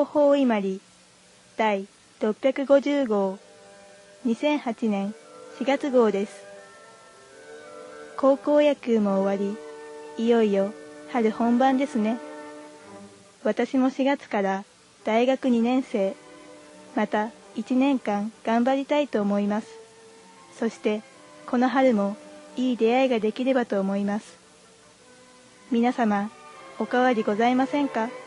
報伊万里第650号2008年4月号です。高校野球も終わり、いよいよ春本番ですね。私も4月から大学2年生、また1年間頑張りたいと思います。そしてこの春もいい出会いができればと思います。皆様、お変わりございませんか？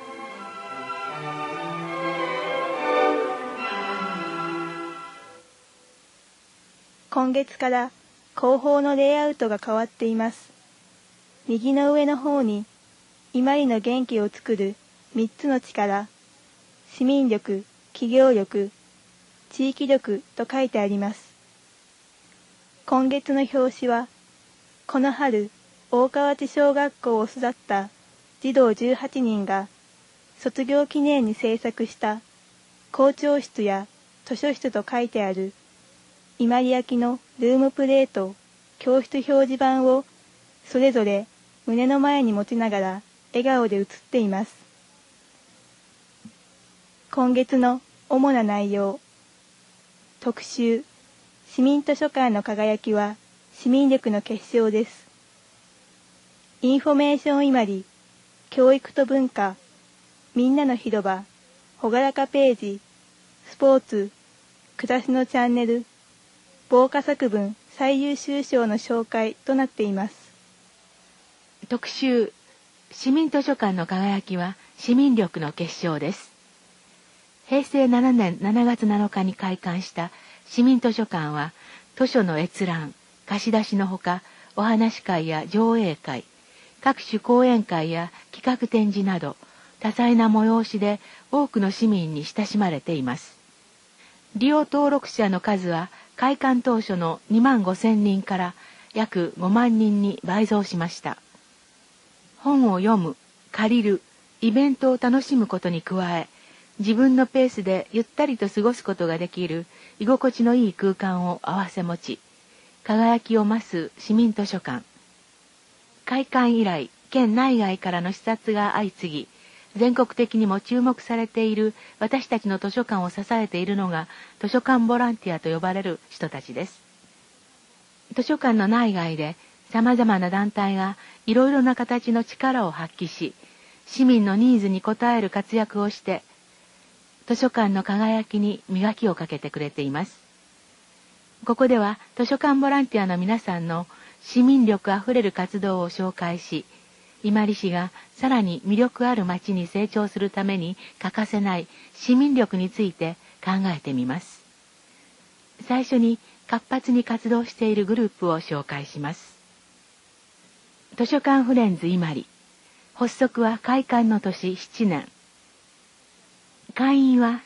今月から広報のレイアウトが変わっています。右の上の方に、伊万里の元気を作る3つの力、市民力、企業力、地域力と書いてあります。今月の表紙は、この春、大川内小学校を育った児童18人が、卒業記念に制作した校長室や図書室と書いてある伊万里焼のルームプレート、教室表示板をそれぞれ胸の前に持ちながら笑顔で写っています。今月の主な内容。特集、市民図書館の輝きは市民力の結晶です。インフォメーション伊万里、教育と文化、みんなの広場、ほがらかページ、スポーツ、暮らしのチャンネル、防火作文最優秀賞の紹介となっています。 特集、市民図書館の輝きは市民力の結晶です。平成7年7月7日に開館した市民図書館は、図書の閲覧、貸し出しのほか、お話会や上映会、各種講演会や企画展示など、多彩な催しで多くの市民に親しまれています。利用登録者の数は、開館当初の2万5,000人から約5万人に倍増しました。本を読む、借りる、イベントを楽しむことに加え、自分のペースでゆったりと過ごすことができる居心地のいい空間を併せ持ち、輝きを増す市民図書館。開館以来、県内外からの視察が相次ぎ、全国的にも注目されている私たちの図書館を支えているのが図書館ボランティアと呼ばれる人たちです。図書館の内外で様々な団体がいろいろな形の力を発揮し、市民のニーズに応える活躍をして、図書館の輝きに磨きをかけてくれています。ここでは図書館ボランティアの皆さんの市民力あふれる活動を紹介し、伊万里市がさらに魅力ある町に成長するために欠かせない市民力について考えてみます。最初に活発に活動しているグループを紹介します。図書館フレンズ伊万里。発足は開館の年7年。会員は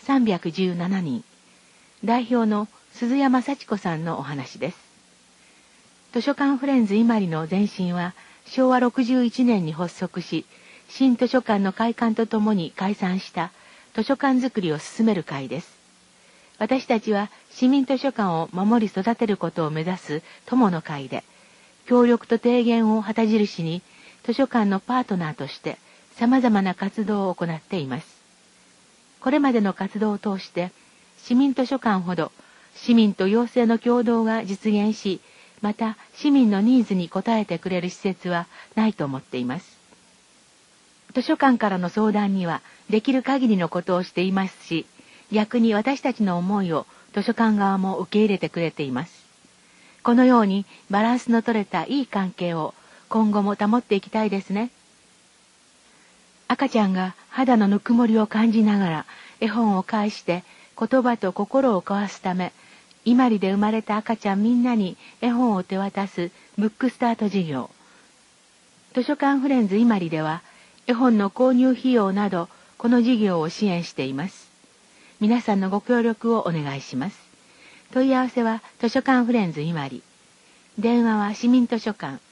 317人。代表の鈴山幸子さんのお話です。図書館フレンズ伊万里の前身は昭和61年に発足し、新図書館の開館とともに解散した図書館づくりを進める会です。私たちは市民図書館を守り育てることを目指す友の会で、協力と提言を旗印に図書館のパートナーとして様々な活動を行っています。これまでの活動を通して、市民図書館ほど市民と行政の共同が実現し、また市民のニーズに応えてくれる施設はないと思っています。図書館からの相談にはできる限りのことをしていますし、逆に私たちの思いを図書館側も受け入れてくれています。このようにバランスの取れたいい関係を今後も保っていきたいですね。赤ちゃんが肌のぬくもりを感じながら絵本を介して言葉と心を交わすため、伊万里で生まれた赤ちゃんみんなに絵本を手渡すブックスタート事業。図書館フレンズ伊万里では絵本の購入費用などこの事業を支援しています。皆さんのご協力をお願いします。問い合わせは図書館フレンズ伊万里。電話は市民図書館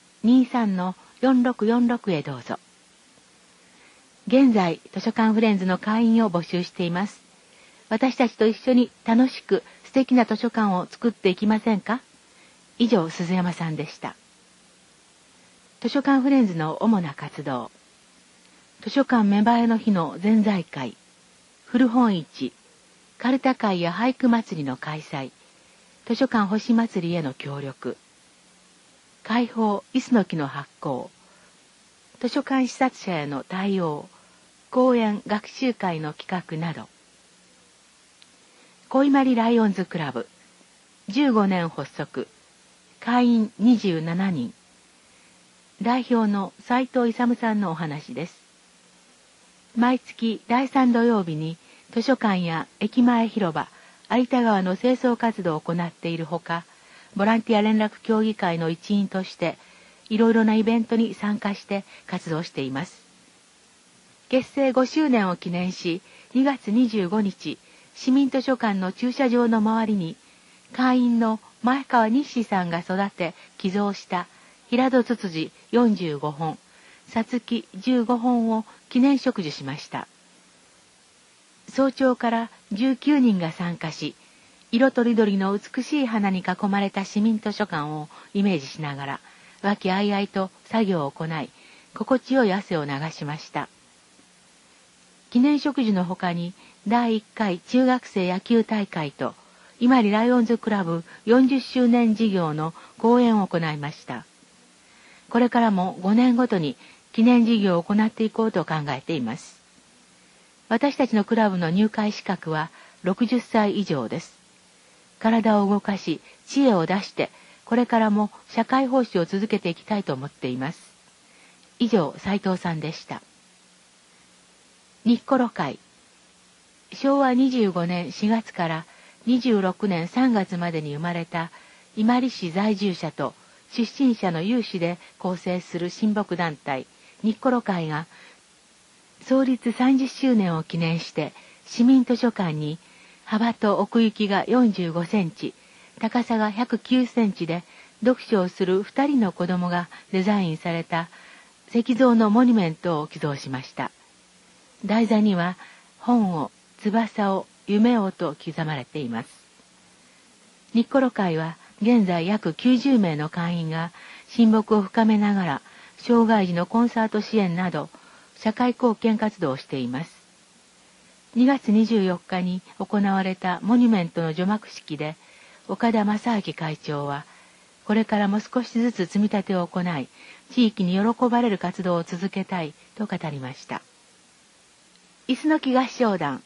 23-4646 へどうぞ。現在図書館フレンズの会員を募集しています。私たちと一緒に楽しく素敵な図書館を作っていきませんか？以上、鈴山さんでした。図書館フレンズの主な活動。図書館芽生えの日の全財会。 古本市、カルタ会や俳句祭りの開催、図書館星祭りへの協力、開放イスノキの発行、図書館視察者への対応、講演学習会の企画など、小伊万里ライオンズクラブ、15年発足、会員27人、代表の斉藤勇さんのお話です。毎月第3土曜日に図書館や駅前広場、有田川の清掃活動を行っているほか、ボランティア連絡協議会の一員として、いろいろなイベントに参加して活動しています。結成5周年を記念し、2月25日、市民図書館の駐車場の周りに、会員の前川日誌さんが育て、寄贈した平戸ツツジ45本、さつき15本を記念植樹しました。早朝から19人が参加し、色とりどりの美しい花に囲まれた市民図書館をイメージしながら、和気あいあいと作業を行い、心地よい汗を流しました。記念植樹の他に、第1回中学生野球大会と、伊万里ライオンズクラブ40周年事業の講演を行いました。これからも5年ごとに記念事業を行っていこうと考えています。私たちのクラブの入会資格は60歳以上です。体を動かし、知恵を出して、これからも社会奉仕を続けていきたいと思っています。以上、斉藤さんでした。日頃会。昭和25年4月から26年3月までに生まれた伊万里市在住者と出身者の有志で構成する親睦団体日頃会が創立30周年を記念して市民図書館に幅と奥行きが45センチ、高さが109センチで読書をする2人の子供がデザインされた石像のモニュメントを寄贈しました。台座には本を、翼を、夢をと刻まれています。日頃会は現在約90名の会員が親睦を深めながら障害児のコンサート支援など社会貢献活動をしています。2月24日に行われたモニュメントの除幕式で岡田正明会長はこれからも少しずつ積み立てを行い地域に喜ばれる活動を続けたいと語りました。イスノキ合唱団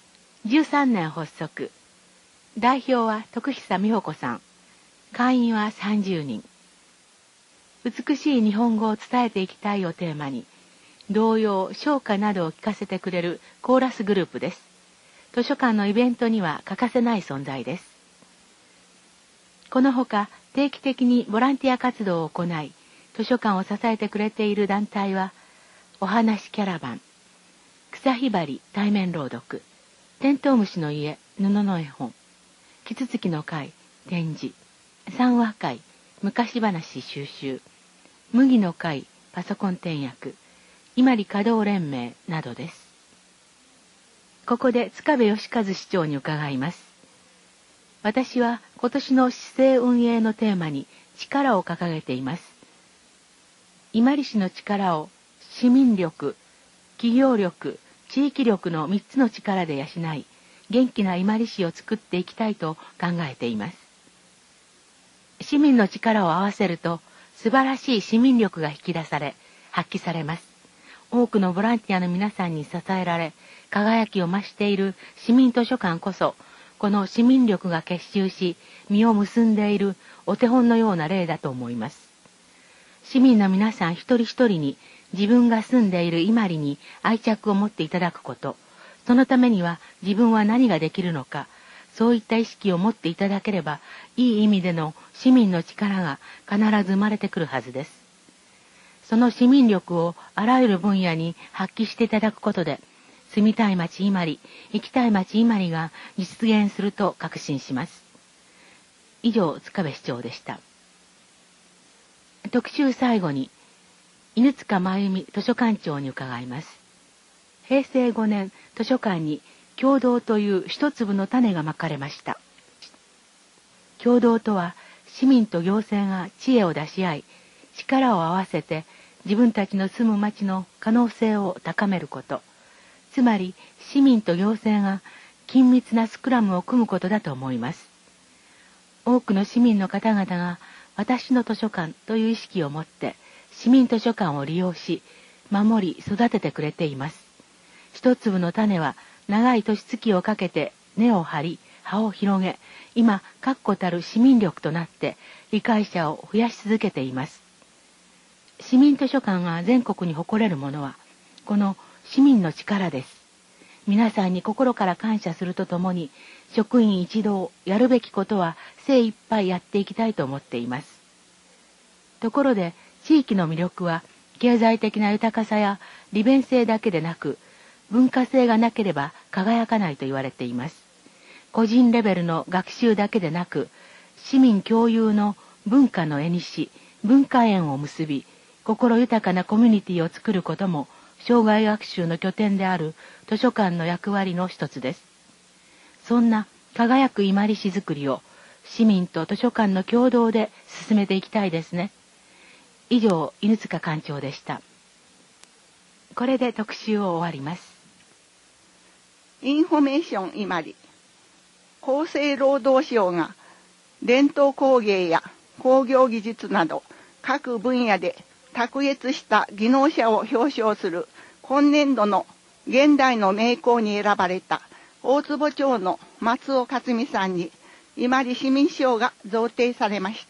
13年発足。代表は徳久美穂子さん。会員は30人。美しい日本語を伝えていきたいをテーマに、童謡、唱歌などを聞かせてくれるコーラスグループです。図書館のイベントには欠かせない存在です。このほか、定期的にボランティア活動を行い、図書館を支えてくれている団体は、お話キャラバン、草ひばり対面朗読、テントウムシの家、布の絵本、キツツキの会、展示、三話会、昔話収集、麦の会、パソコン転訳、伊万里稼働連盟などです。ここで塚部義和市長に伺います。私は今年の市政運営のテーマに力を掲げています。伊万里市の力を市民力、企業力、地域力の3つの力で養い、元気な伊万里市を作っていきたいと考えています。市民の力を合わせると、素晴らしい市民力が引き出され、発揮されます。多くのボランティアの皆さんに支えられ、輝きを増している市民図書館こそ、この市民力が結集し、実を結んでいるお手本のような例だと思います。市民の皆さん一人一人に、自分が住んでいる伊万里に愛着を持っていただくこと、そのためには自分は何ができるのか、そういった意識を持っていただければ、いい意味での市民の力が必ず生まれてくるはずです。その市民力をあらゆる分野に発揮していただくことで、住みたい町伊万里、行きたい町伊万里が実現すると確信します。以上、塚部市長でした。特集最後に、犬塚真由美図書館長に伺います。平成5年、図書館に共同という一粒の種がまかれました。共同とは、市民と行政が知恵を出し合い、力を合わせて自分たちの住む町の可能性を高めること、 つまり市民と行政が緊密なスクラムを組むことだと思います。多くの市民の方々が私の図書館という意識を持って市民図書館を利用し、守り育ててくれています。一粒の種は長い年月をかけて根を張り、葉を広げ、今確固たる市民力となって理解者を増やし続けています。市民図書館が全国に誇れるものは、この市民の力です。皆さんに心から感謝するとともに、職員一同やるべきことは精一杯やっていきたいと思っています。ところで、地域の魅力は経済的な豊かさや利便性だけでなく、文化性がなければ輝かないと言われています。個人レベルの学習だけでなく、市民共有の文化の縁、文化縁を結び、心豊かなコミュニティを作ることも、生涯学習の拠点である図書館の役割の一つです。そんな輝く伊万里市づくりを市民と図書館の共同で進めていきたいですね。以上、犬塚館長でした。これで特集を終わります。 インフォメーション伊万里。厚生労働省が伝統工芸や工業技術など各分野で卓越した技能者を表彰する今年度の現代の名工に選ばれた大坪町の松尾克美さんに伊万里市民賞が贈呈されました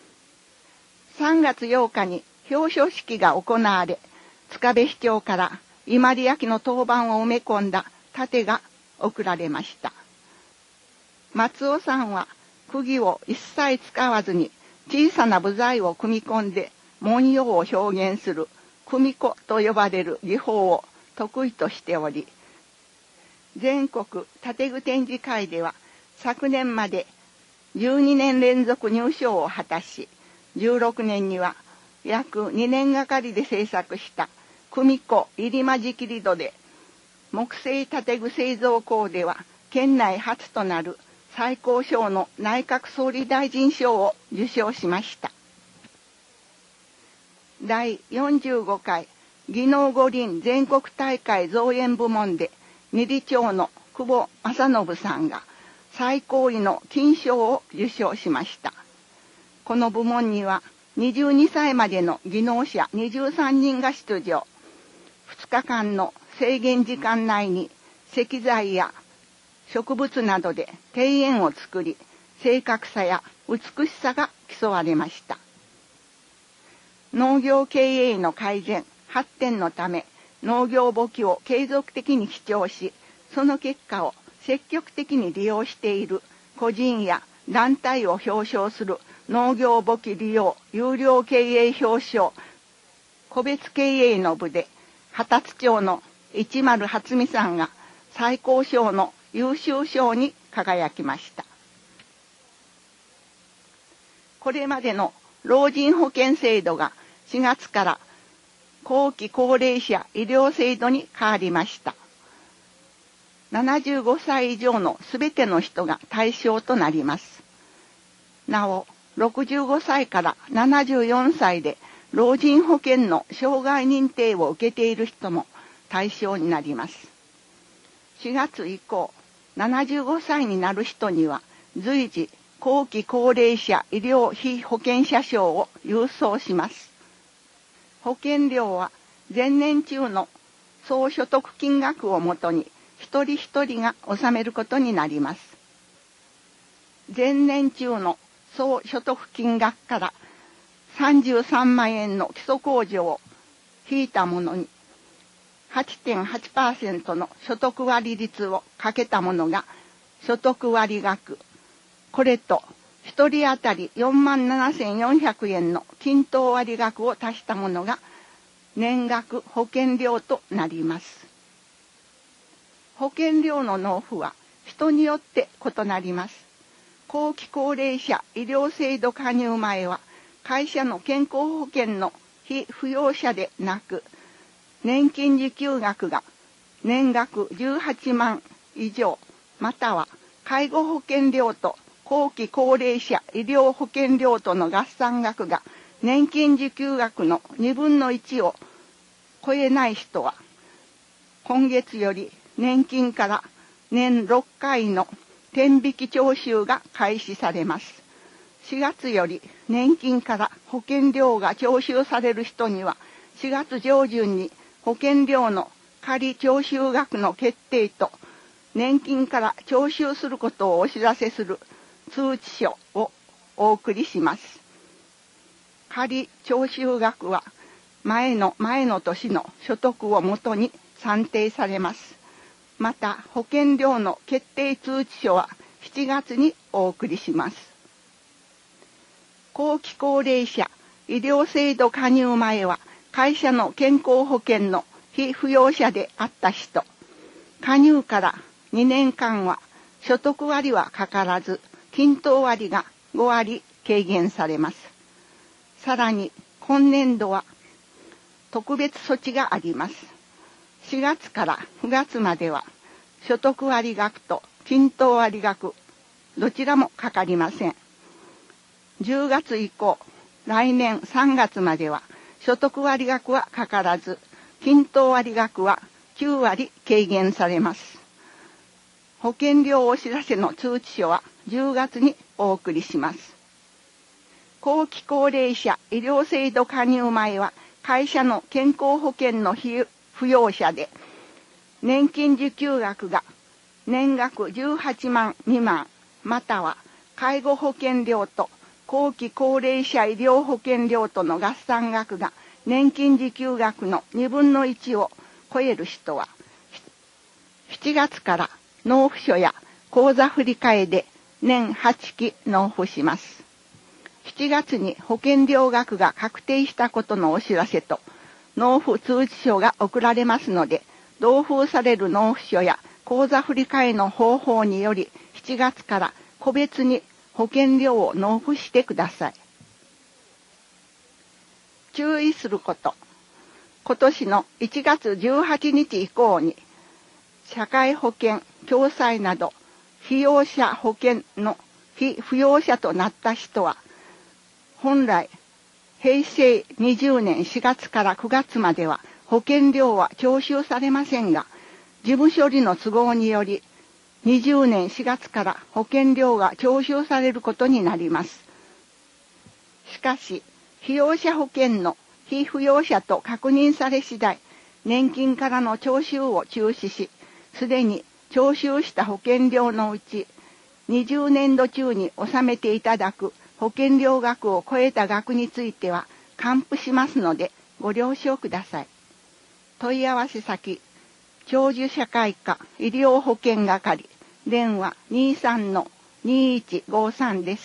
。3月8日に表彰式が行われ、塚部市長から伊万里焼の当番を埋め込んだ盾が贈られました。松尾さんは釘を一切使わずに小さな部材を組み込んで文様を表現する組子と呼ばれる技法を得意としており、全国建具展示会では昨年まで12年連続入賞を果たし、16年には約2年がかりで制作した組子入間仕切り戸で木製建具製造工では県内初となる最高賞の内閣総理大臣賞を受賞しました。第45回技能五輪全国大会造園部門で二里町の久保正信さんが最高位の金賞を受賞しました。この部門には22歳までの技能者23人が出場。2日間の制限時間内に石材や植物などで庭園を作り、正確さや美しさが競われました。農業経営の改善、発展のため農業簿記を継続的に記帳し、その結果を積極的に利用している個人や団体を表彰する農業簿記利用有料経営表彰個別経営の部で、二十町の一丸初美さんが最高賞の優秀賞に輝きました。これまでの老人保険制度が4月から後期高齢者医療制度に変わりました。75歳以上のすべての人が対象となります。なお、65歳から74歳で老人保険の障害認定を受けている人も対象になります。4月以降、75歳になる人には随時後期高齢者医療被保険者賞を郵送します。保険料は前年中の総所得金額をもとに一人一人が納めることになります。前年中の総所得金額から33万円の基礎控除を引いたものに 8.8% の所得割率をかけたものが所得割額。これと1人当たり 47,400 円の均等割額を足したものが年額保険料となります。保険料の納付は人によって異なります。後期高齢者医療制度加入前は会社の健康保険の被扶養者でなく、年金受給額が年額18万以上、または介護保険料と後期高齢者医療保険料との合算額が年金受給額の1/2を超えない人は、 今月より年金から年6回の天引き徴収が開始されます。4月より年金から保険料が徴収される人には、4月上旬に保険料の仮徴収額の決定と、年金から徴収することをお知らせする通知書をお送りします。仮徴収額は前の年の所得をもとに算定されます。また、保険料の決定通知書は7月にお送りします。後期高齢者医療制度加入前は会社の健康保険の被扶養者であった人、加入から2年間は所得割はかからず、均等割が5割軽減されます。さらに今年度は特別措置があります。4月から9月までは所得割額と均等割額どちらもかかりません。10月以降、来年3月までは所得割額はかからず、均等割額は9割軽減されます。保険料お知らせの通知書は10月にお送りします。後期高齢者医療制度加入前は会社の健康保険の被扶養者で、年金受給額が年額18万未満、または介護保険料と後期高齢者医療保険料との合算額が年金受給額の2分の1を超える人は、7月から納付書や口座振替で年8期納付します。7月に保険料額が確定したことのお知らせと納付通知書が送られますので、同封される納付書や口座振替の方法により7月から個別に保険料を納付してください。注意すること。今年の1月18日以降に社会保険、共済など被用者保険の被扶養者となった人は、本来平成20年4月から9月までは保険料は徴収されませんが、事務処理の都合により20年4月から保険料が徴収されることになります。しかし、被用者保険の被扶養者と確認され次第、年金からの徴収を中止し、すでに徴収した保険料のうち、20年度中に納めていただく保険料額を超えた額については還付しますのでご了承ください。問い合わせ先、長寿社会科医療保険係、電話 23-2153 です。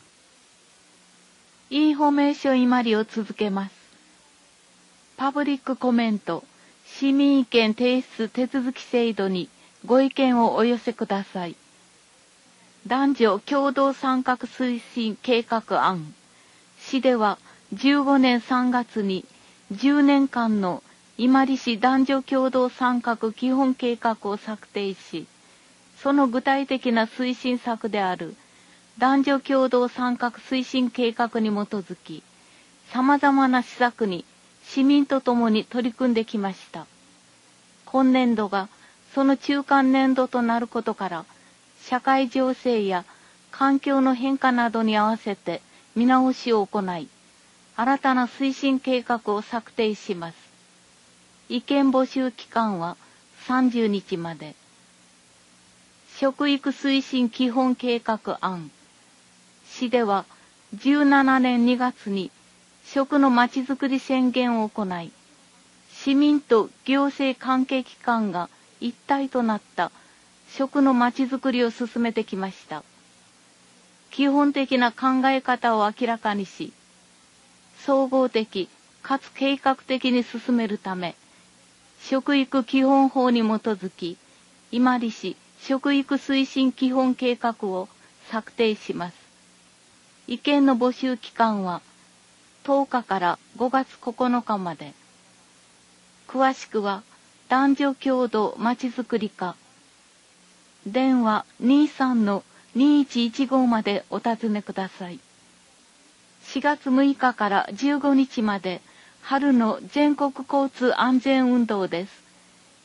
インフォメーション今里を続けます。パブリックコメント、市民意見提出手続き制度にご意見をお寄せください。男女共同参画推進計画案。市では15年3月に10年間の今里市男女共同参画基本計画を策定し、その具体的な推進策である男女共同参画推進計画に基づき、様々な施策に市民と共に取り組んできました。今年度がその中間年度となることから、社会情勢や環境の変化などに合わせて見直しを行い、新たな推進計画を策定します。意見募集期間は30日まで。食育推進基本計画案。市では17年2月に食のまちづくり宣言を行い、市民と行政関係機関が一体となった食のまちづくりを進めてきました。基本的な考え方を明らかにし、総合的かつ計画的に進めるため、食育基本法に基づき、今里市食育推進基本計画を策定します。意見の募集期間は10日から5月9日まで。詳しくは男女共同まちづくり課、電話 23-2115 までお尋ねください。4月6日から15日まで春の全国交通安全運動です。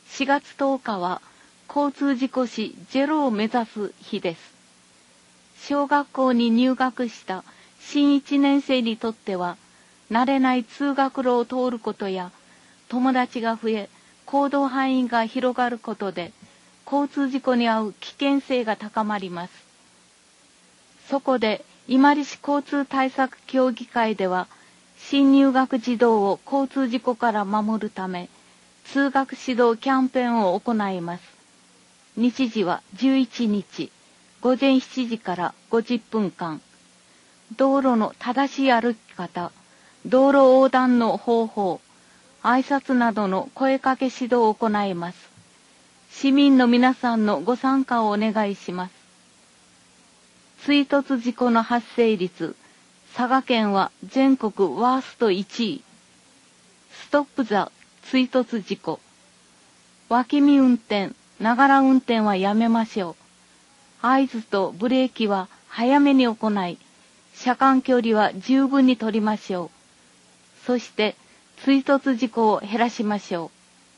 4月10日は交通事故死ゼロを目指す日です。小学校に入学した新1年生にとっては、慣れない通学路を通ることや、友達が増え、行動範囲が広がることで、交通事故に遭う危険性が高まります。そこで、伊万里市交通対策協議会では、新入学児童を交通事故から守るため、通学指導キャンペーンを行います。日時は11日、午前7時から50分間。道路の正しい歩き方、道路横断の方法、挨拶などの声かけ指導を行います。市民の皆さんのご参加をお願いします。追突事故の発生率、佐賀県は全国ワースト1位。ストップザ追突事故。脇見運転、ながら運転はやめましょう。合図とブレーキは早めに行い、車間距離は十分に取りましょう。そして、追突事故を減らしましょう。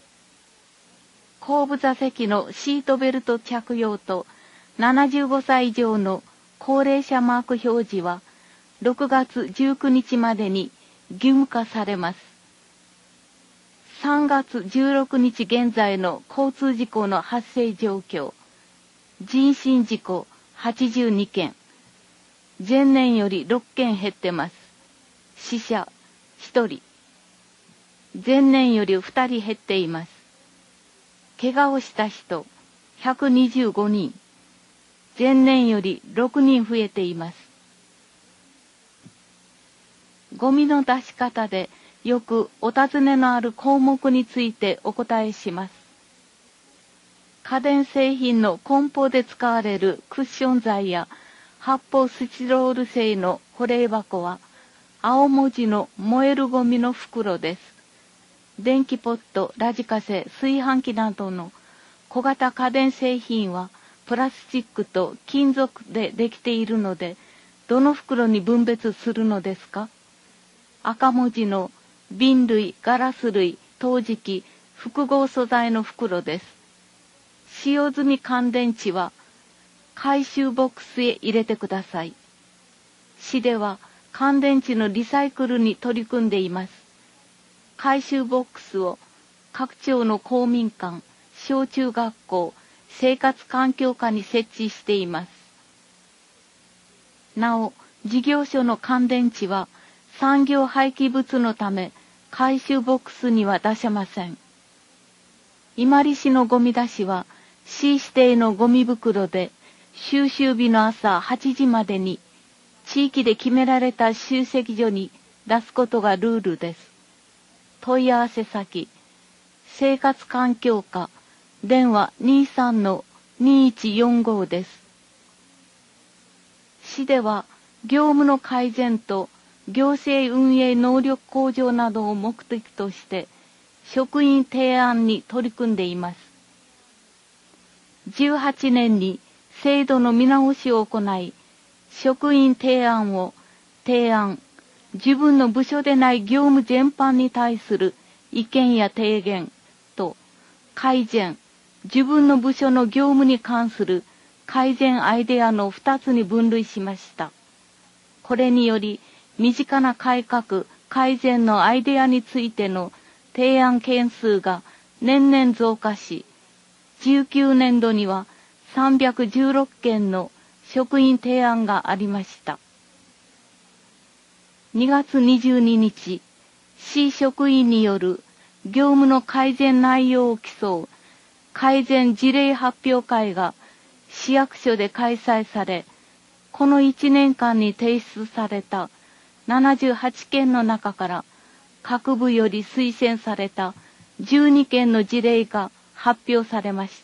後部座席のシートベルト着用と75歳以上の高齢者マーク表示は6月19日までに義務化されます。3月16日現在の交通事故の発生状況。人身事故82件。前年より6件減ってます。死者1人。前年より2人減っています。怪我をした人125人。前年より6人増えています。ゴミの出し方でよくお尋ねのある項目についてお答えします。家電製品の梱包で使われるクッション材や発泡スチロール製の保冷箱は青文字の燃えるゴミの袋です。電気ポット、ラジカセ、炊飯器などの小型家電製品はプラスチックと金属でできているので、どの袋に分別するのですか？赤文字の瓶類、ガラス類、陶磁器、複合素材の袋です。使用済み乾電池は回収ボックスへ入れてください。市では乾電池のリサイクルに取り組んでいます。回収ボックスを各町の公民館、小中学校、生活環境課に設置しています。なお、事業所の乾電池は産業廃棄物のため回収ボックスには出せません。伊万里市のゴミ出しは市指定のゴミ袋で収集日の朝8時までに地域で決められた集積所に出すことがルールです。問い合わせ先、生活環境課、電話 23-2145 です。市では業務の改善と行政運営能力向上などを目的として職員提案に取り組んでいます。18年に制度の見直しを行い、職員提案を自分の部署でない業務全般に対する意見や提言と改善、自分の部署の業務に関する改善アイデアの2つに分類しました。これにより、身近な改革、改善のアイデアについての提案件数が年々増加し、19年度には316件の職員提案がありました。2月22日、市職員による業務の改善内容を競う改善事例発表会が市役所で開催され、この1年間に提出された78件の中から各部より推薦された12件の事例が発表されました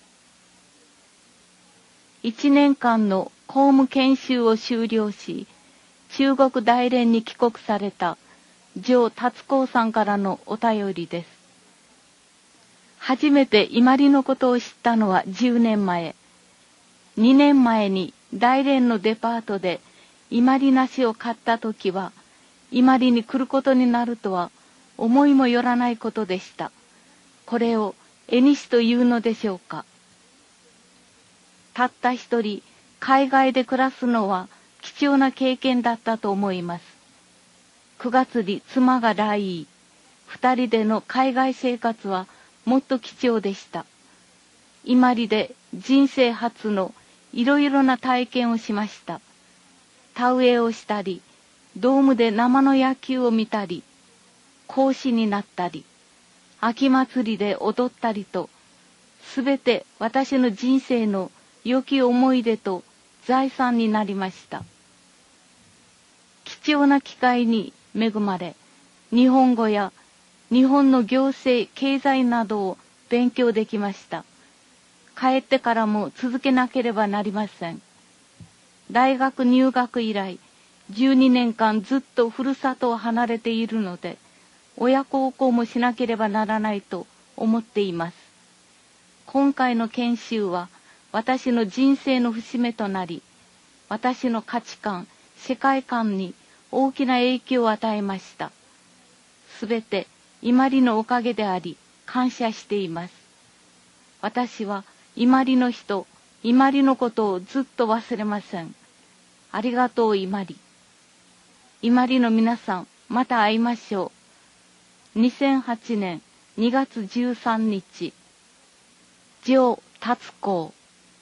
。1年間の公務研修を修了し、中国大連に帰国された上達光さんからのお便りです。初めて伊万里のことを知ったのは10年前。2年前に大連のデパートで伊万里梨を買った時は、伊万里に来ることになるとは思いもよらないことでした。これを絵にしというのでしょうか。たった一人海外で暮らすのは貴重な経験だったと思います。9月に妻が来位。2人での海外生活はもっと貴重でした。伊万里で人生初のいろいろな体験をしました。田植えをしたり、ドームで生の野球を見たり、講師になったり、秋祭りで踊ったりと、すべて私の人生の良き思い出と財産になりました。貴重な機会に恵まれ、日本語や日本の行政、経済などを勉強できました。帰ってからも続けなければなりません。大学入学以来、12年間ずっとふるさとを離れているので、親孝行もしなければならないと思っています。今回の研修は私の人生の節目となり、私の価値観、世界観に大きな影響を与えました。すべて伊万里のおかげであり、感謝しています。私は伊万里の人、伊万里のことをずっと忘れません。ありがとう伊万里。伊万里の皆さん、また会いましょう。2008年2月13日、上達校。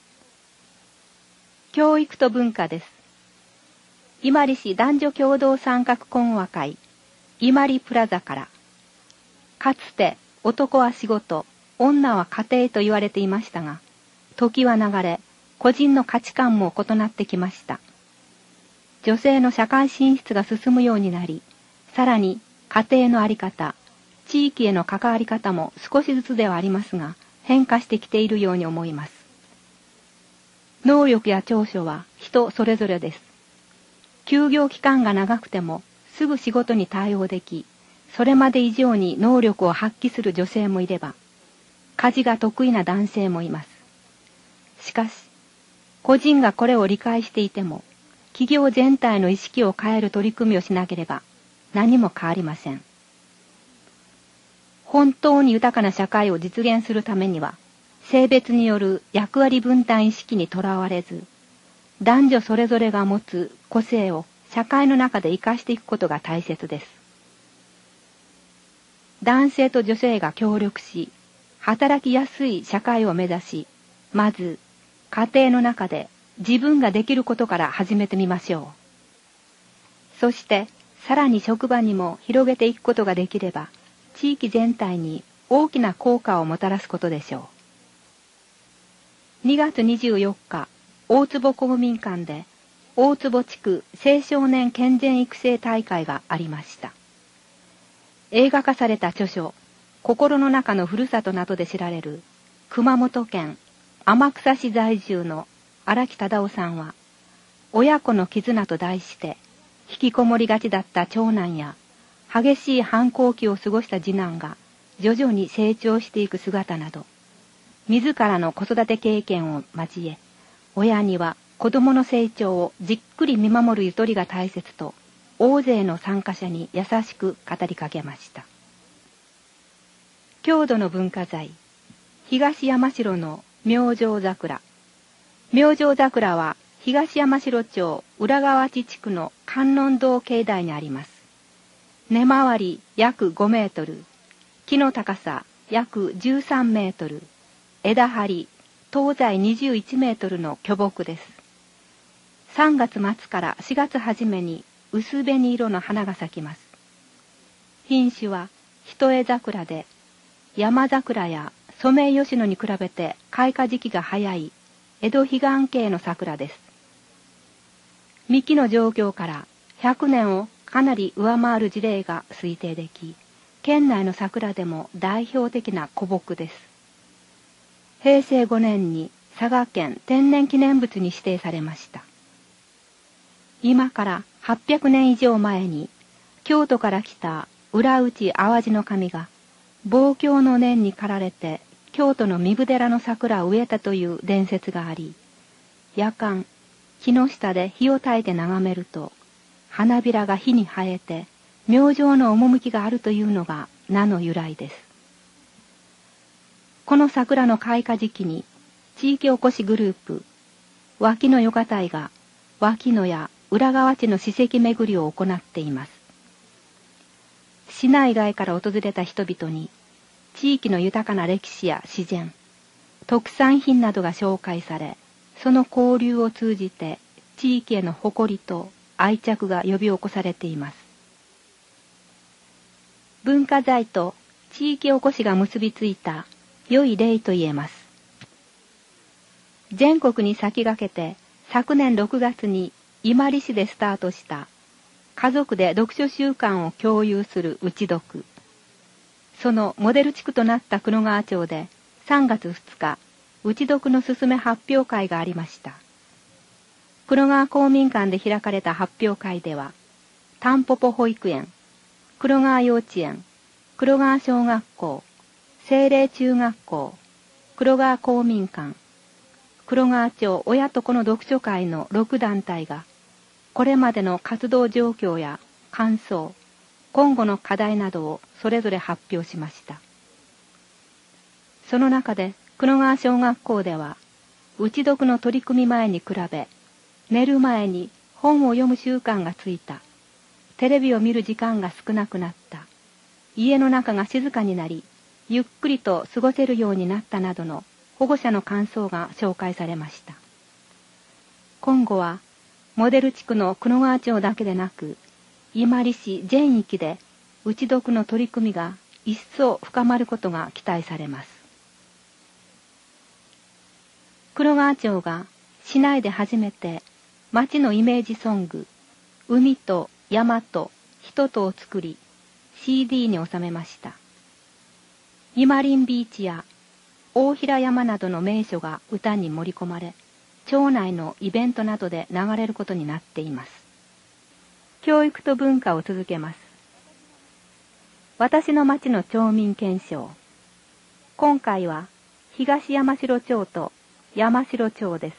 教育と文化です。伊万里市男女共同参画懇話会、伊万里プラザから、かつて男は仕事、女は家庭と言われていましたが、時は流れ、個人の価値観も異なってきました。女性の社会進出が進むようになり、さらに家庭の在り方、地域への関わり方も少しずつではありますが、変化してきているように思います。能力や長所は人それぞれです。休業期間が長くてもすぐ仕事に対応でき、それまで以上に能力を発揮する女性もいれば、家事が得意な男性もいます。しかし、個人がこれを理解していても、企業全体の意識を変える取り組みをしなければ何も変わりません。本当に豊かな社会を実現するためには、性別による役割分担意識にとらわれず、男女それぞれが持つ個性を社会の中で生かしていくことが大切です。男性と女性が協力し、働きやすい社会を目指し、まず家庭の中で自分ができることから始めてみましょう。そしてさらに職場にも広げていくことができれば、地域全体に大きな効果をもたらすことでしょう。2月24日、大坪公民館で大坪地区青少年健全育成大会がありました。映画化された著書、心の中のふるさとなどで知られる熊本県天草市在住の荒木忠夫さんは、親子の絆と題して引きこもりがちだった長男や激しい反抗期を過ごした次男が徐々に成長していく姿など、自らの子育て経験を交え、親には子供の成長をじっくり見守るゆとりが大切と、大勢の参加者に優しく語りかけました。郷土の文化財、東山城の明星桜。明星桜は東山城町浦河内地区の観音堂境内にあります。根回り約5メートル、木の高さ約13メートル、枝張り東西21メートルの巨木です。3月末から4月初めに薄紅色の花が咲きます。品種は一重桜で、山桜やソメイヨシノに比べて開花時期が早い江戸彼岸系の桜です。幹の状況から100年をかなり上回る事例が推定でき、県内の桜でも代表的な古木です。平成5年に佐賀県天然記念物に指定されました。今から800年以上前に、京都から来た浦内淡路の神が、望郷の念に駆られて、京都の壬生寺の桜を植えたという伝説があり、夜間、木の下で火を焚いて眺めると、花びらが火に生えて、明星の趣があるというのが名の由来です。 この桜の開花時期に地域おこしグループ脇野よか隊が脇野や浦河地の史跡巡りを行っています。市内外から訪れた人々に地域の豊かな歴史や自然、特産品などが紹介され、その交流を通じて地域への誇りと愛着が呼び起こされています。文化財と地域おこしが結びついた良い例と言えます。全国に先駆けて昨年6月に伊万里市でスタートした家族で読書習慣を共有するうち読。そのモデル地区となった黒川町で3月2日、うち読のすすめ発表会がありました。黒川公民館で開かれた発表会では、タンポポ保育園、黒川幼稚園、黒川小学校、聖霊中学校、黒川公民館、黒川町親と子の読書会の6団体が、これまでの活動状況や感想、今後の課題などをそれぞれ発表しました。その中で黒川小学校では、うち読の取り組み前に比べ、寝る前に本を読む習慣がついた、テレビを見る時間が少なくなった、家の中が静かになり、ゆっくりと過ごせるようになったなどの保護者の感想が紹介されました。今後は、モデル地区の黒川町だけでなく、伊万里市全域でうち読の取り組みが一層深まることが期待されます。黒川町が市内で初めて町のイメージソング、海と山と人とを作り CD に収めました。伊万里ビーチや大平山などの名所が歌に盛り込まれ、町内のイベントなどで流れることになっています。教育と文化を続けます。私の町の町民検証。今回は東山城町と山城町です。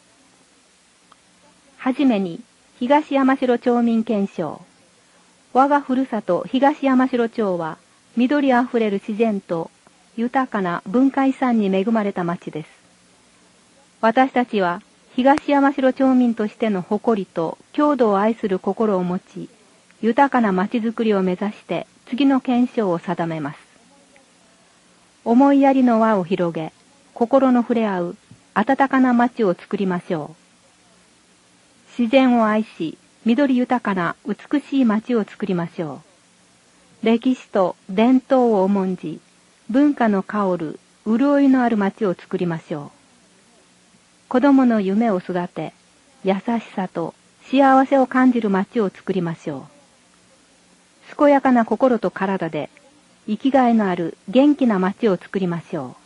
はじめに東山城町民検証。我がふるさと東山城町は緑あふれる自然と豊かな文化遺産に恵まれた町です。私たちは東山城町民としての誇りと郷土を愛する心を持ち、豊かな町づくりを目指して次の検証を定めます。思いやりの輪を広げ、心の触れ合う温かな町を作りましょう。自然を愛し、緑豊かな美しい町を作りましょう。歴史と伝統を重んじ、文化の香る潤いのある町を作りましょう。子供の夢を育て、優しさと幸せを感じる町を作りましょう。健やかな心と体で生きがいのある元気な町を作りましょ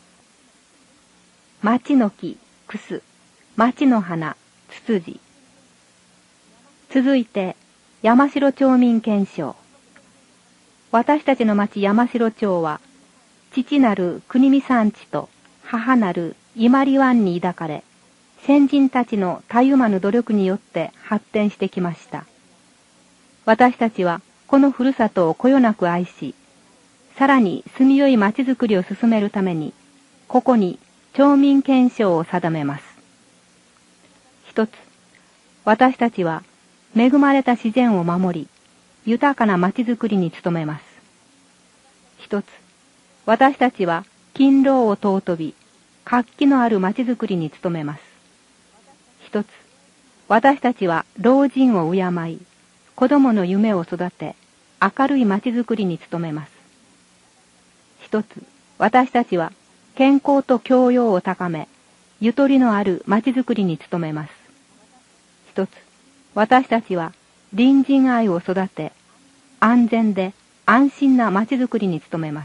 う。町の木、くす、町の花、つつじ。続いて、山城町民検証。私たちの町山城町は、父なる国見山地と母なる伊万里湾に抱かれ、先人たちのたゆまぬ努力によって発展してきました。私たちはこのふるさとをこよなく愛し、さらに住みよい町づくりを進めるために、ここに町民検証を定めます。一つ、私たちは恵まれた自然を守り、豊かな町づくりに努めます。一つ、私たちは勤労を尊び、活気のある町づくりに努めます。一つ、私たちは老人を敬い、子供の夢を育て、明るい町づくりに努めます。一つ、私たちは健康と教養を高め、ゆとりのある町づくりに努めます。一つ、私たちは隣人愛を育て、安全で安心な町づくりに努めます。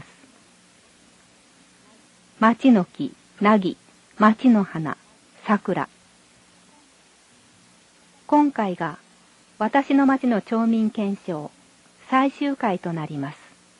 町の木、凪、町の花、桜。今回が私の町の町民検証最終回となります。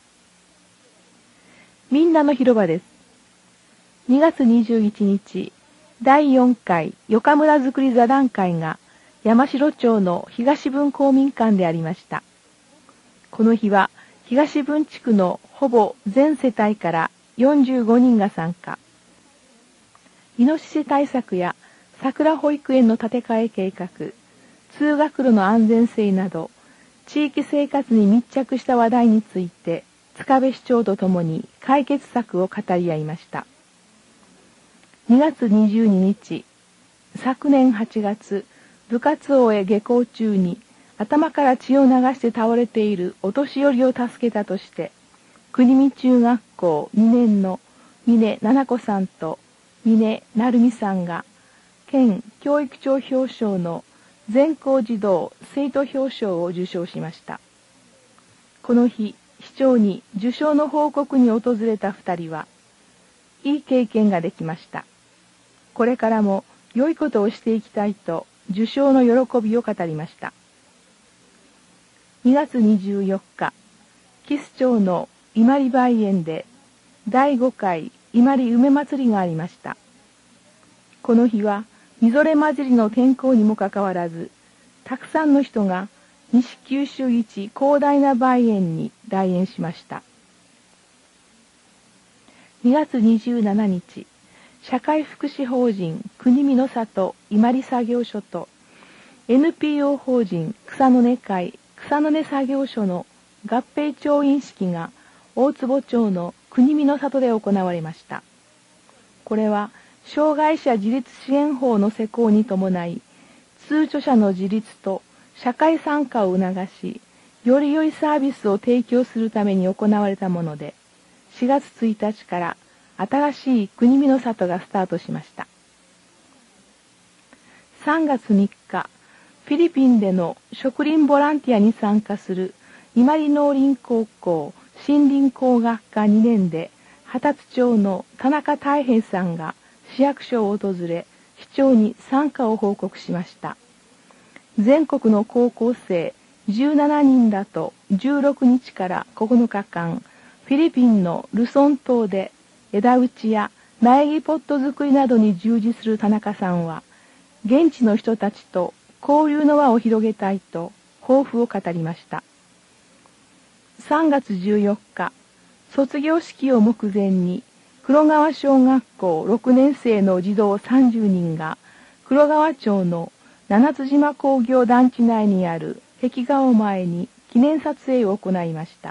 みんなの広場です。2月21日、第4回よかむらづくり座談会が山城町の東分公民館でありました。この日は東分地区のほぼ全世帯から 45人が参加。イノシシ対策や桜保育園の建て替え計画、通学路の安全性など、地域生活に密着した話題について、塚部市長と共に解決策を語り合いました。2月22日、昨年8月、部活を終え下校中に頭から血を流して倒れているお年寄りを助けたとして、国見中学校2年の峰七菜子さんと峰成美さんが、県教育庁表彰の全校児童生徒表彰を受賞しました。この日、市長に受賞の報告に訪れた2人は、いい経験ができました。これからも良いことをしていきたいと受賞の喜びを語りました。2月24日、キス町の伊万里梅園で第5回伊万里梅祭りがありました。この日はみぞれ混じりの天候にもかかわらず、たくさんの人が西九州一広大な梅園に来園しました。2月27日、社会福祉法人国見の里伊万里作業所と NPO 法人草の根会草の根作業所の合併調印式が大坪町の国見の里で行われました。これは障害者自立支援法の施行に伴い、通所者の自立と社会参加を促し、より良いサービスを提供するために行われたもので、4月1日から新しい国見の里がスタートしました。3月3日、フィリピンでの植林ボランティアに参加する伊万里農林高校森林工学科2年で、二十町の田中太平さんが市役所を訪れ、市長に参加を報告しました。全国の高校生17人らと16日から9日間、フィリピンのルソン島で枝打ちや苗木ポット作りなどに従事する田中さんは、現地の人たちと交流の輪を広げたいと抱負を語りました。3月14日、卒業式を目前に、黒川小学校6年生の児童30人が、黒川町の七津島工業団地内にある壁画を前に記念撮影を行いました。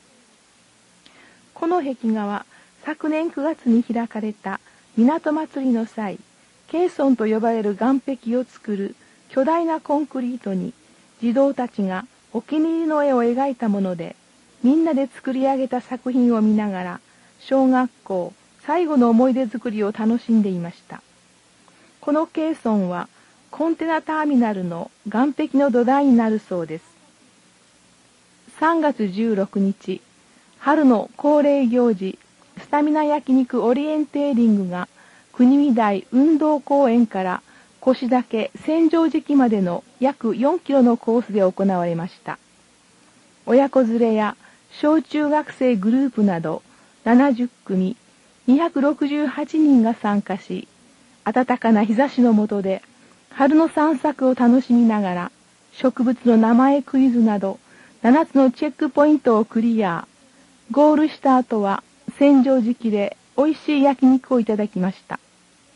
この壁画は、昨年9月に開かれた港祭りの際、ケーソンと呼ばれる岩壁を作る巨大なコンクリートに児童たちがお気に入りの絵を描いたもので、みんなで作り上げた作品を見ながら、小学校最後の思い出作りを楽しんでいました。このケーソンはコンテナターミナルの岩壁の土台になるそうです。3月16日、春の恒例行事、スタミナ焼肉オリエンテーリングが国見台運動公園から腰岳千畳敷までの約4キロのコースで行われました。親子連れや小中学生グループなど70組268人が参加し、暖かな日差しの下で春の散策を楽しみながら植物の名前クイズなど7つのチェックポイントをクリア。ゴールした後は千畳敷で美味しい焼肉をいただきました。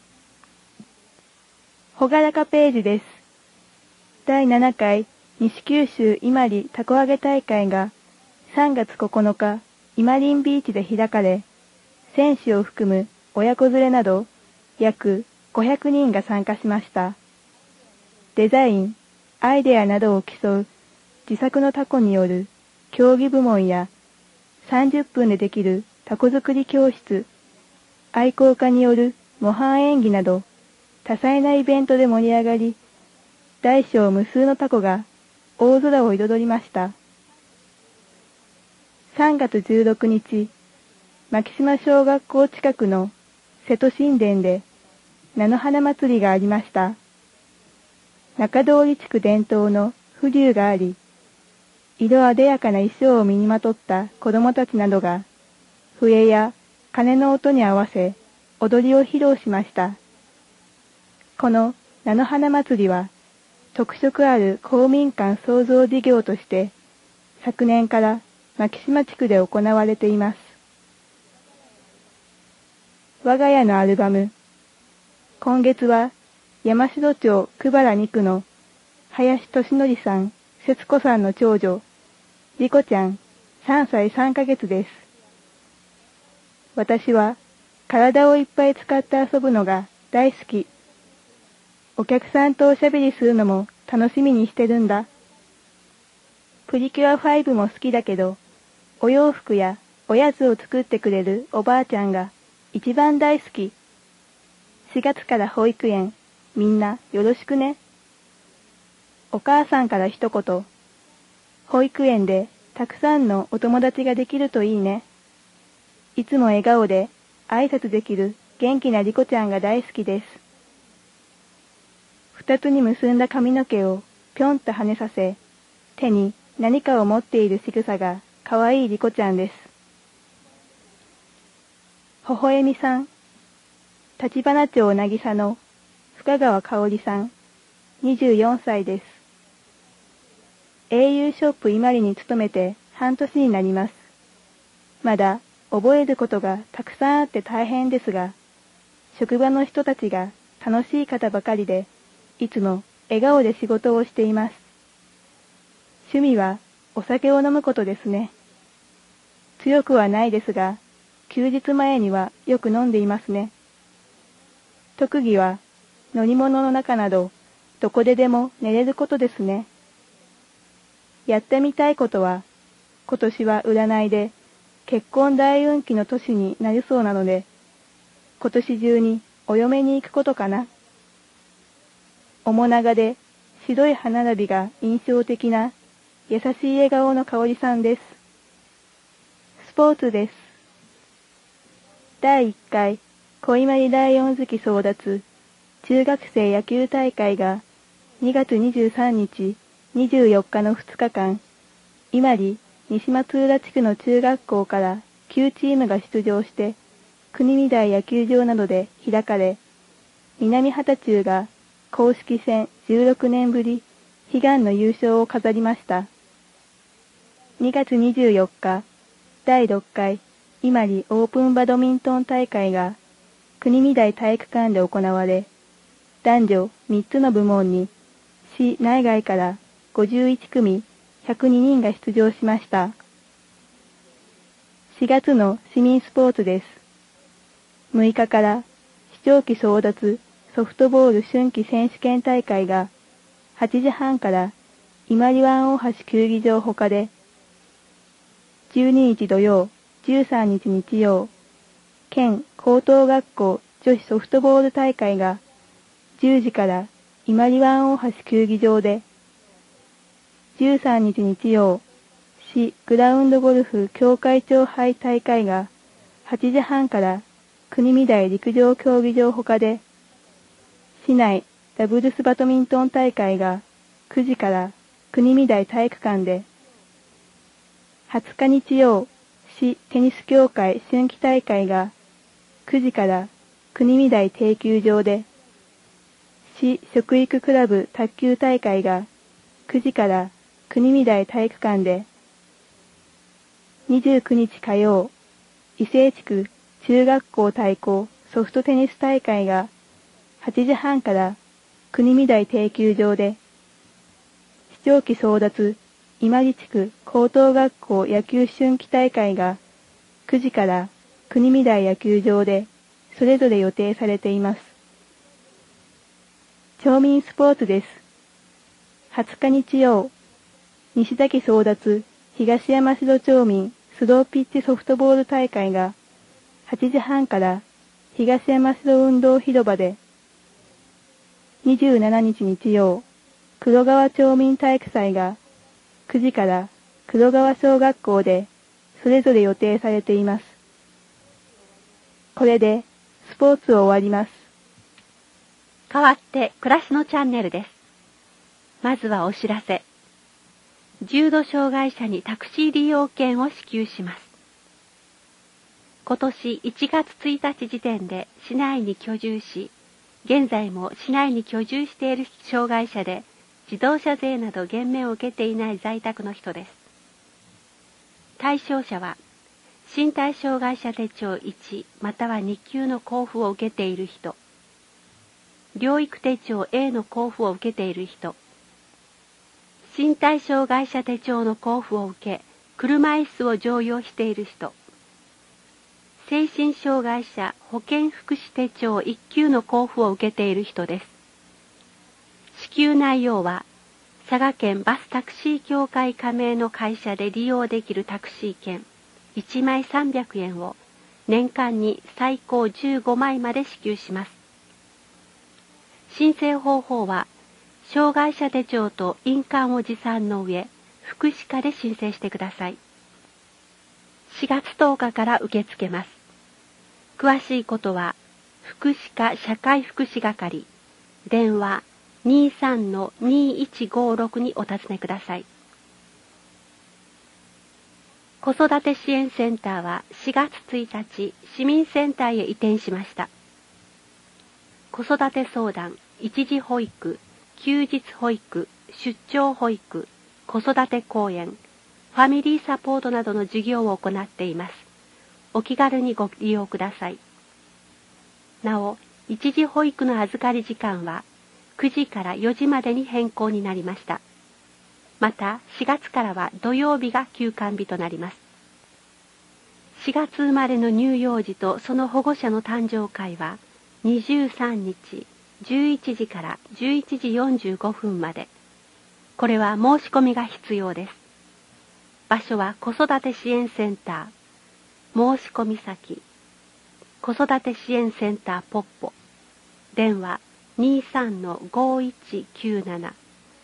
ほがらかページです。第7回西九州伊万里たこ揚げ大会が3月9日、伊万林ビーチで開かれ、選手を含む親子連れなど約500人が参加しました。デザイン、アイデアなどを競う自作のタコによる競技部門や30分でできるタコ作り教室、愛好家による模範演技など多彩なイベントで盛り上がり、大小無数のタコが大空を彩りました。3月16日、牧島小学校近くの瀬戸神殿で菜の花祭りがありました。中通地区伝統の風流があり、色あでやかな衣装を身にまとった子供たちなどが、笛や鐘の音に合わせ踊りを披露しました。この菜の花祭りは、特色ある公民館創造事業として、昨年から牧島地区で行われています。 我が家のアルバム。今月は山城町久原2区の林俊則さん、節子さんの長女、莉子ちゃん3歳3ヶ月です。私は体をいっぱい使って遊ぶのが大好き。お客さんとおしゃべりするのも楽しみにしてるんだ。プリキュア5も好きだけど、お洋服やおやつを作ってくれるおばあちゃんが一番大好き。4月から保育園、みんなよろしくね。お母さんから一言。保育園でたくさんのお友達ができるといいね。いつも笑顔で挨拶できる元気な莉子ちゃんが大好きです。二つに結んだ髪の毛をぴょんと跳ねさせ、手に何かを持っている仕草がかわいい莉子ちゃんです。ほほえみさん、立花町渚の深川香織さん、24歳です。au ショップ今里に勤めて半年になります。まだ覚えることがたくさんあって大変ですが、職場の人たちが楽しい方ばかりで、いつも笑顔で仕事をしています。趣味はお酒を飲むことですね。強くはないですが、休日前にはよく飲んでいますね。特技は乗り物の中などどこででも寝れることですね。やってみたいことは、今年は占いで結婚大運気の年になりそうなので、今年中にお嫁に行くことかな。面長で白い歯並びが印象的な優しい笑顔の香織さんです。スポーツです。第1回小今里ライオンズ期争奪中学生野球大会が2月23日、24日の2日間、今里西松浦地区の中学校から9チームが出場して、国見台野球場などで開かれ、南畑中が公式戦16年ぶり悲願の優勝を飾りました。2月24日、第6回今里オープンバドミントン大会が国見台体育館で行われ、男女3つの部門に市内外から51組102人が出場しました。4月の市民スポーツです。6日から視聴器争奪ソフトボール春季選手権大会が8時半から今里湾大橋球技場他で、12日土曜、13日日曜、県高等学校女子ソフトボール大会が10時から今里湾大橋球技場で、13日日曜、市グラウンドゴルフ協会長杯大会が8時半から国見台陸上競技場他で、市内ダブルスバドミントン大会が9時から国見台体育館で、20日日曜、市テニス協会春季大会が9時から国見台定休場で、市食育クラブ卓球大会が9時から国見台体育館で、29日火曜、伊勢地区中学校対抗ソフトテニス大会が8時半から国見台定休場で、視聴器争奪今里地区高等学校野球春季大会が9時から国見台野球場でそれぞれ予定されています。町民スポーツです。20日日曜、西崎争奪東山城町民スローピッチソフトボール大会が8時半から東山城運動広場で、27日日曜、黒川町民体育祭が9時から黒川小学校でそれぞれ予定されています。これでスポーツを終わります。 代わって暮らしのチャンネルです。まずはお知らせ。重度障害者にタクシー利用券を支給します。今年1月1日時点で市内に居住し、現在も市内に居住している障害者で自動車税など減免を受けていない在宅の人です。対象者は身体障害者手帳1または2級の交付を受けている人、療育手帳 A の交付を受けている人、身体障害者手帳の交付を受け、車椅子を常用している人、精神障害者保健福祉手帳1級の交付を受けている人です。支給内容は、佐賀県バスタクシー協会加盟の会社で利用できるタクシー券1枚300円を年間に最高15枚まで支給します。申請方法は、障害者手帳と印鑑を持参の上、福祉課で申請してください。4月10日から受け付けます。詳しいことは、福祉課社会福祉係、電話 23-2156 にお尋ねください。子育て支援センターは4月1日、市民センターへ移転しました。子育て相談、一時保育、休日保育、出張保育、子育て講演、ファミリーサポートなどの授業を行っています。お気軽にご利用ください。なお、一時保育の預かり時間は9時から4時までに変更になりました。また、4月からは土曜日が休館日となります。4月生まれの乳幼児とその保護者の誕生会は、23日、11時から11時45分まで。これは申し込みが必要です。場所は子育て支援センター。申し込み先。子育て支援センターポッポ。電話 23-5197。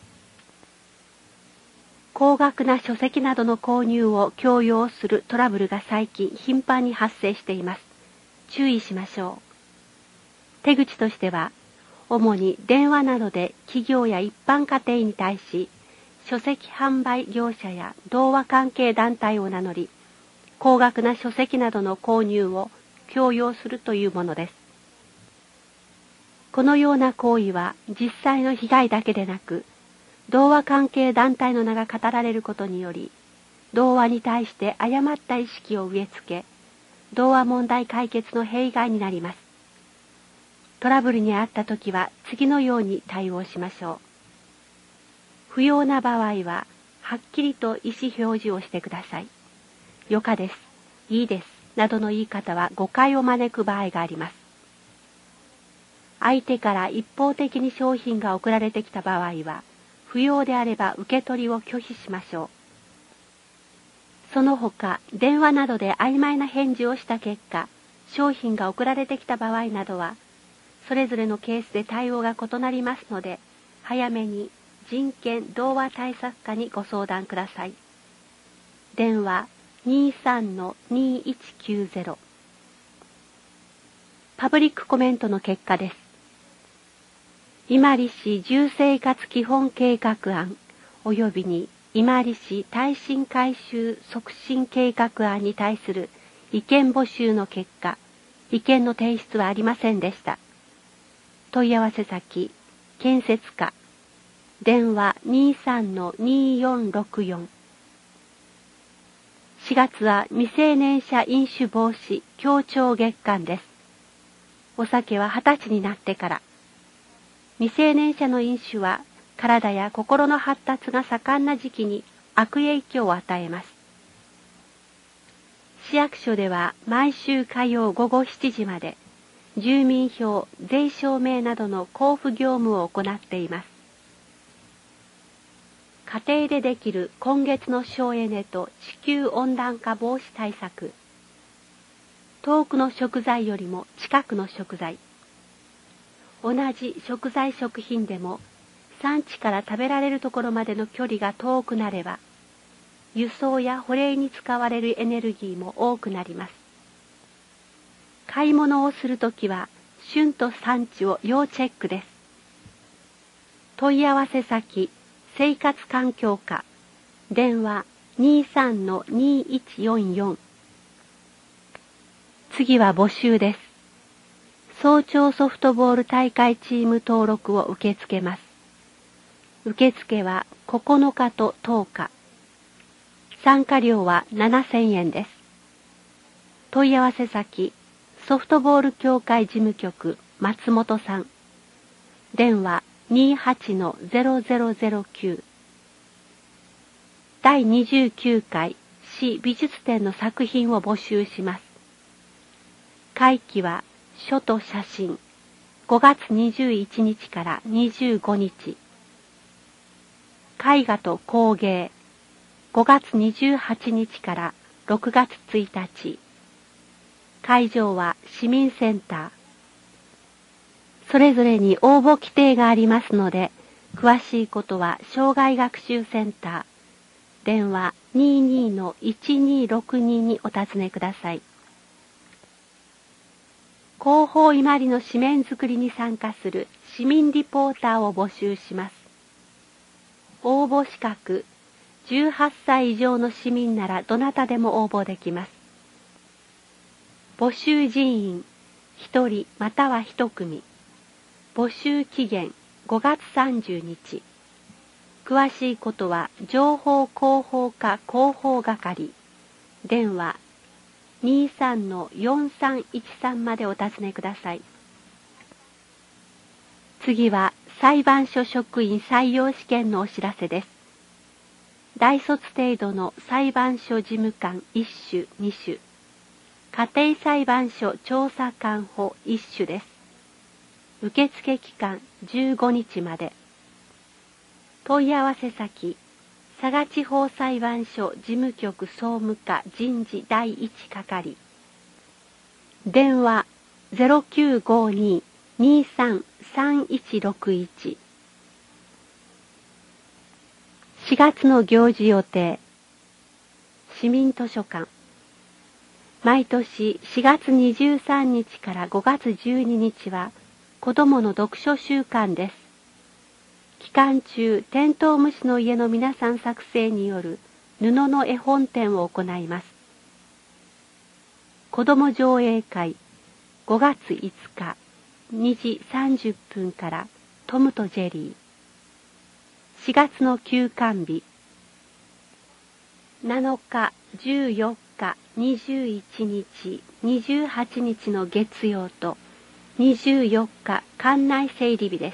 高額な書籍などの購入を強要するトラブルが最近頻繁に発生しています。注意しましょう。手口としては、主に電話などで企業や一般家庭に対し、書籍販売業者や童話関係団体を名乗り、高額な書籍などの購入を強要するというものです。このような行為は実際の被害だけでなく、童話関係団体の名が語られることにより、童話に対して誤った意識を植え付け、童話問題解決の弊害になります。トラブルに遭ったときは次のように対応しましょう。不要な場合は、はっきりと意思表示をしてください。よかです、いいです、などの言い方は誤解を招く場合があります。相手から一方的に商品が送られてきた場合は、不要であれば受け取りを拒否しましょう。その他、電話などで曖昧な返事をした結果、商品が送られてきた場合などは、それぞれのケースで対応が異なりますので、早めに人権童話対策課にご相談ください。電話 23-2190。パブリックコメントの結果です。伊万里市住生活基本計画案及びに伊万里市耐震改修促進計画案に対する意見募集の結果、意見の提出はありませんでした。問い合わせ先、建設課、電話 23-2464。4月は未成年者飲酒防止協調月間です。お酒は20歳になってから。未成年者の飲酒は体や心の発達が盛んな時期に悪影響を与えます。市役所では毎週火曜午後7時まで、住民票、税証明などの交付業務を行っています。家庭でできる今月の省エネと地球温暖化防止対策。遠くの食材よりも近くの食材。同じ食材食品でも産地から食べられるところまでの距離が遠くなれば、輸送や保冷に使われるエネルギーも多くなります。買い物をするときは旬と産地を要チェックです。問い合わせ先、生活環境課、電話 23-2144。次は募集です。早朝ソフトボール大会チーム登録を受け付けます。受付は9日と10日。参加料は7000円です。 問い合わせ先、ソフトボール協会事務局松本さん。電話 28-0009。第29回市美術展の作品を募集します。会期は書と写真、5月21日から25日。絵画と工芸、5月28日から6月1日。会場は市民センター。それぞれに応募規定がありますので、詳しいことは障害学習センター、電話 22-1262 にお尋ねください。広報伊万里の紙面作りに参加する市民リポーターを募集します。応募資格、18歳以上の市民ならどなたでも応募できます。募集人員、1人または1組。募集期限、5月30日。詳しいことは情報広報課広報係。電話 23-4313 までお尋ねください。次は裁判所職員採用試験のお知らせです。大卒程度の裁判所事務官1種2種、家庭裁判所調査官補1種です。受付期間15日まで。問い合わせ先、佐賀地方裁判所事務局総務課人事第一係。電話 0952-233161。4月の行事予定。市民図書館。毎年4月23日から5月12日は子どもの読書週間です。期間中、テントウムシの家の皆さん作成による布の絵本展を行います。子ども上映会、5月5日、2時30分からトムとジェリー。4月の休館日、7日、14日、21日、28日の月曜と24日、館内整理日です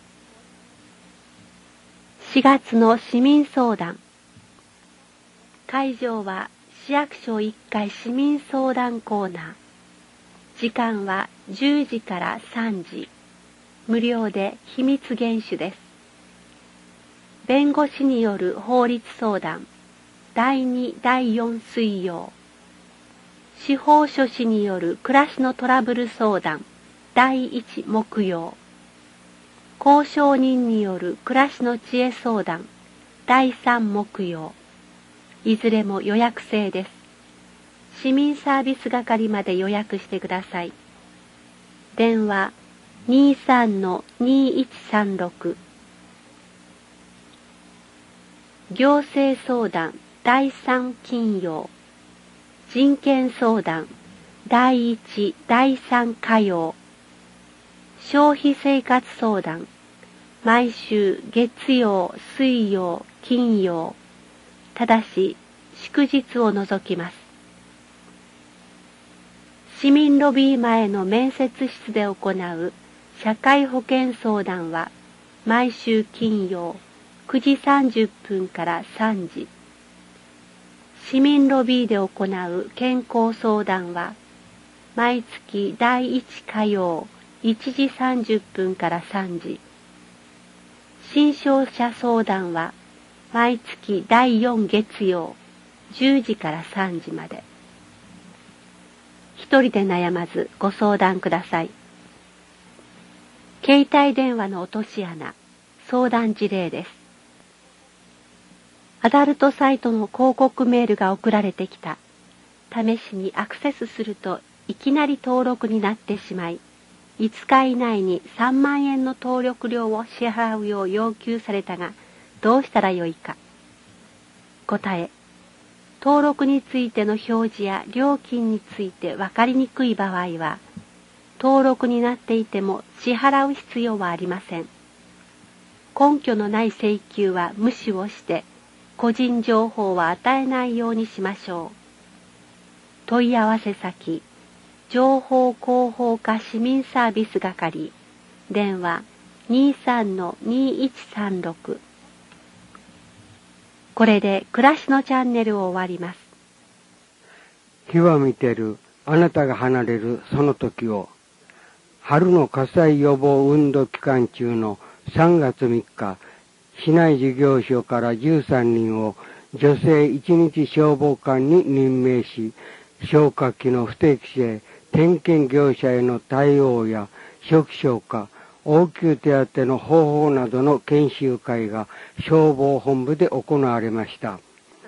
。4月の市民相談。会場は市役所1階市民相談コーナー。時間は10時から3時。無料で秘密厳守です。弁護士による法律相談。第2、第4水曜。司法書士による暮らしのトラブル相談。第1木曜。交渉人による暮らしの知恵相談。第3木曜。いずれも予約制です。市民サービス係まで予約してください。電話 23-2136。行政相談第3金曜。人権相談第1、第3火曜。消費生活相談毎週月曜、水曜、金曜。ただし祝日を除きます。市民ロビー前の面接室で行う社会保険相談は毎週金曜9時30分から3時。市民ロビーで行う健康相談は毎月第1火曜1時30分から3時。新商者相談は毎月第4月曜10時から3時まで。一人で悩まずご相談ください。携帯電話の落とし穴、相談事例です。アダルトサイトの広告メールが送られてきた。試しにアクセスするといきなり登録になってしまい、5日以内に3万円の登録料を支払うよう要求されたが、どうしたらよいか。答え、登録についての表示や料金について分かりにくい場合は、登録になっていても支払う必要はありません。根拠のない請求は無視をして、個人情報は与えないようにしましょう。 問い合わせ先、情報広報課市民サービス係、電話 23-2136。これで暮らしのチャンネルを終わります。 日は見てる、あなたが離れるその時を。春の火災予防運動期間中の3月3日、市内事業所から13人を女性1日消防官に任命し、消火器の不適正、点検業者への対応や初期消火、応急手当の方法などの研修会が消防本部で行われました。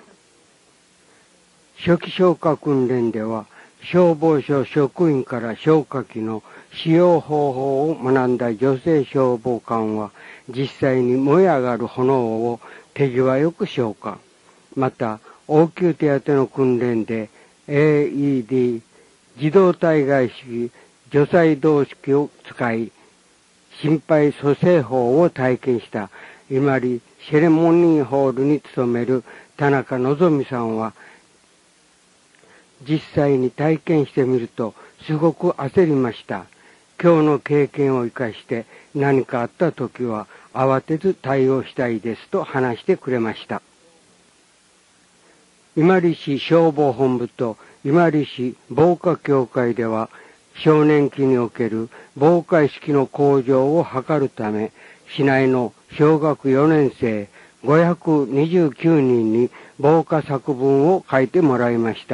初期消火訓練では、消防署職員から消火器の使用方法を学んだ女性消防官は、実際に燃え上がる炎を手際よく消火。また、応急手当の訓練で AED 自動体外式除細動式を使い、心肺蘇生法を体験した伊万里セレモニーホールに勤める田中のぞみさんは、実際に体験してみるとすごく焦りました。今日の経験を生かして何かあった時は慌てず対応したいですと話してくれました。伊万里市消防本部と伊万里市防火協会では、少年期における防火意識の向上を図るため、市内の小学4年生529人に防火作文を書いてもらいました。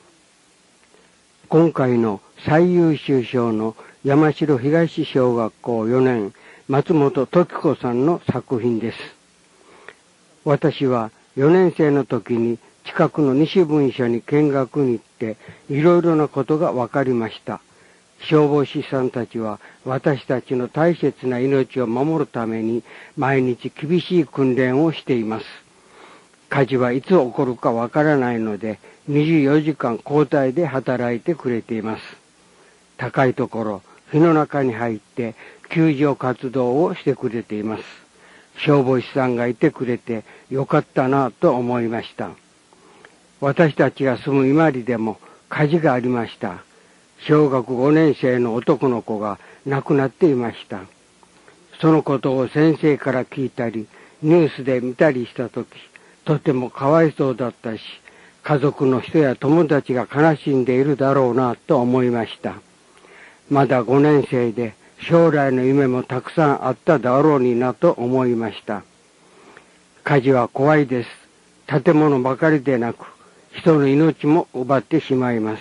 今回の最優秀賞の山城東小学校4年松本時子さんの作品です。私は4年生の時に近くの西分署に見学に行っていろいろなことが分かりました。消防士さんたちは私たちの大切な命を守るために毎日厳しい訓練をしています。火事はいつ起こるかわからないので24時間交代で働いてくれています。高いところ、火の中に入って救助活動をしてくれています。消防士さんがいてくれてよかったなと思いました。私たちが住む伊万里でも火事がありました。小学5年生の男の子が亡くなっていました。そのことを先生から聞いたり、ニュースで見たりしたとき、とてもかわいそうだったし、家族の人や友達が悲しんでいるだろうなと思いました。まだ5年生で将来の夢もたくさんあっただろうになと思いました。火事は怖いです。建物ばかりでなく、人の命も奪ってしまいます。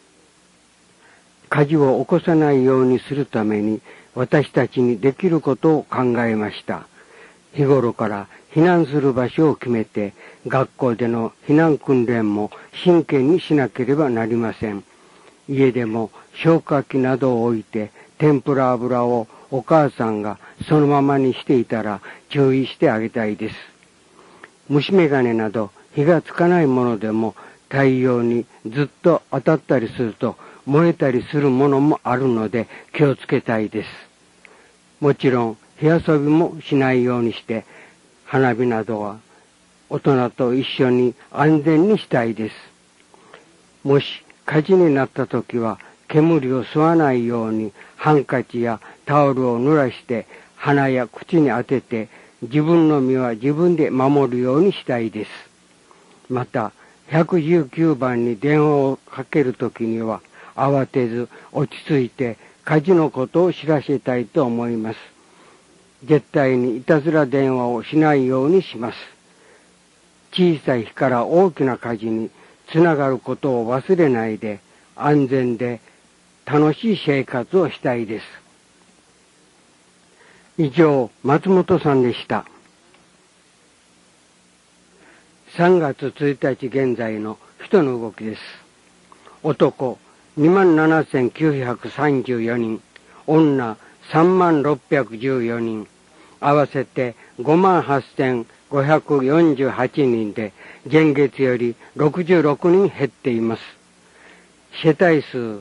火事を起こさないようにするために私たちにできることを考えました。日頃から避難する場所を決めて、学校での避難訓練も真剣にしなければなりません。家でも消火器などを置いて、天ぷら油をお母さんがそのままにしていたら注意してあげたいです。虫眼鏡など火がつかないものでも太陽にずっと当たったりすると燃えたりするものもあるので気をつけたいです。もちろん火遊びもしないようにして、花火などは大人と一緒に安全にしたいです。もし火事になった時は煙を吸わないようにハンカチやタオルを濡らして鼻や口に当てて、自分の身は自分で守るようにしたいです。また119番に電話をかけるときには慌てず落ち着いて火事のことを知らせたいと思います。絶対にいたずら電話をしないようにします。小さい火から大きな火事につながることを忘れないで、安全で楽しい生活をしたいです。以上、松本さんでした。3月1日現在の人の動きです。男27,934人、女3614人、合わせて58,548人で、前月より66人減っています。世帯数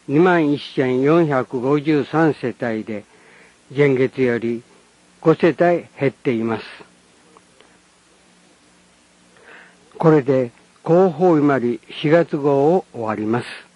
21,453 世帯で、前月より5世帯減っています。これで広報伊万里4月号を終わります。